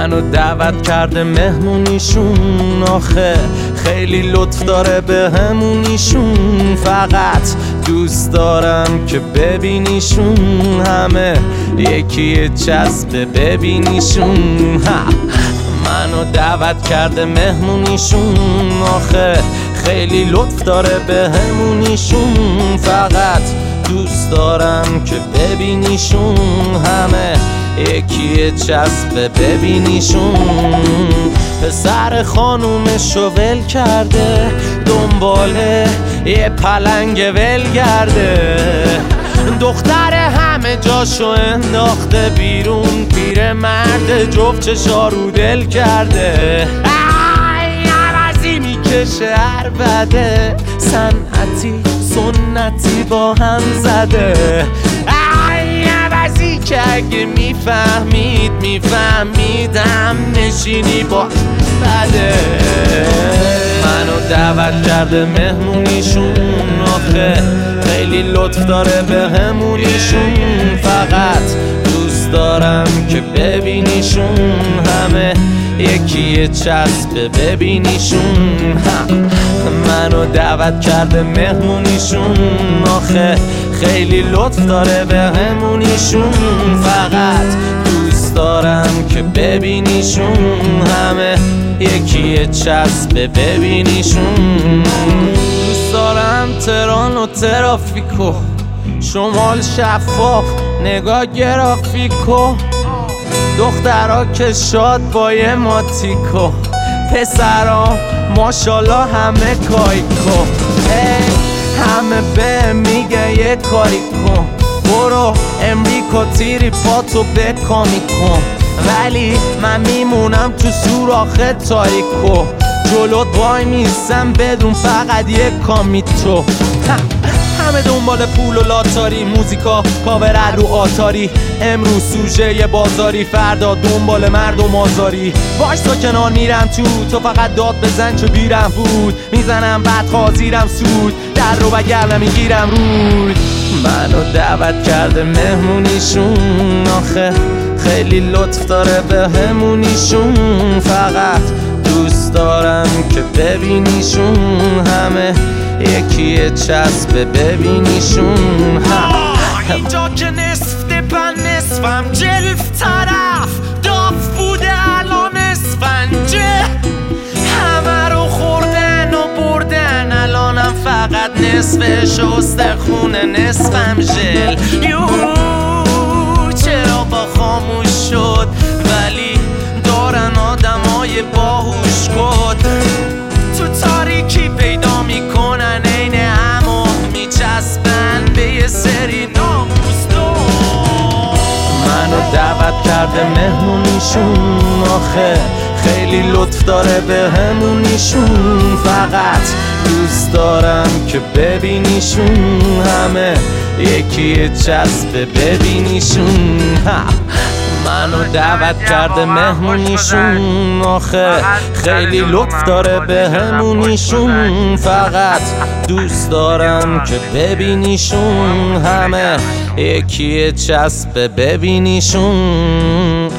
منو دعوت کرده مهمونیشون، آخه خیلی لطف داره به همونیشون. فقط دوست دارم که ببینیشون، همه یکی چسب ببینیشون. منو دعوت کرده مهمونیشون، آخه خیلی لطف داره به همونیشون. فقط دوست دارم که ببینیشون، همه یکی چسب ببینیشون. پسر خانومشو ول کرده، دنباله یه پلنگ ولگرده. دختر همه جاشو انداخته بیرون، پیر مرد جفت چشا رو دل کرده. عوضی میکشه عربده، صنعتی سنتی با هم زده. عوضی که اگه میفهمیدم نشینی با بده. منو دعوت کرده مهمونیشون، آخه خیلی لطف داره به همونیشون. فقط دوست دارم که ببینیشون، همه یکی چسب ببینیشون. منو دعوت کرده مهمونیشون، آخه خیلی لطف داره به همونیشون. فقط دوست دارم که ببینیشون، همه یکی چسب ببینیشون. دوست دارم تهران و ترافیکو، شمال شفاف نگاه گرافیکو. دخترها که شاد با یه ماتیکو، پسرها ماشالله همه کایکو. همه به میگه یه کاری کن، برو امریکا تیری پاتو بکامی کن. ولی من میمونم تو سوراخ تاریکو، جلوت وای میستم بدون فقط یه کامی تو. همه دنبال پول و لاتاری، موزیکا کاور رو آتاری. امروز سوژه یه بازاری، فردا دنبال مردم آزاری. وایسا کنار میرم تو فقط داد بزن چه بیرم بود. میزنم بعد خازیرم سود، در رو بگر نمیگیرم رود. منو دعوت کرده مهمونیشون، آخه خیلی لطف داره به همونیشون. فقط دوست دارم که ببینیشون، همه یکی چسب ببینیشون. اینجا که نصف دپن نصفم جلف طرف داف بوده الان اسفنجه. همه رو خوردن و بردن، الانم فقط نصفش استخونه نصفم ژل. چرا با خاموش شد ولی دارن آدمای باهوش کد. تو تاریکی پیدا میکنن عین همو میچسبن به یه سری ناموزدو. منو دعوت کرده مهمونیشون، آخه خیلی لطف داره به همونیشون. فقط دوست دارم که ببینیشون، همه یکی چسب ببینیشون. منو دعوت کرده مهمونیشون، آخه خیلی لطف داره به همونیشون. فقط دوست دارم که ببینیشون، همه یکی چسب ببینیشون.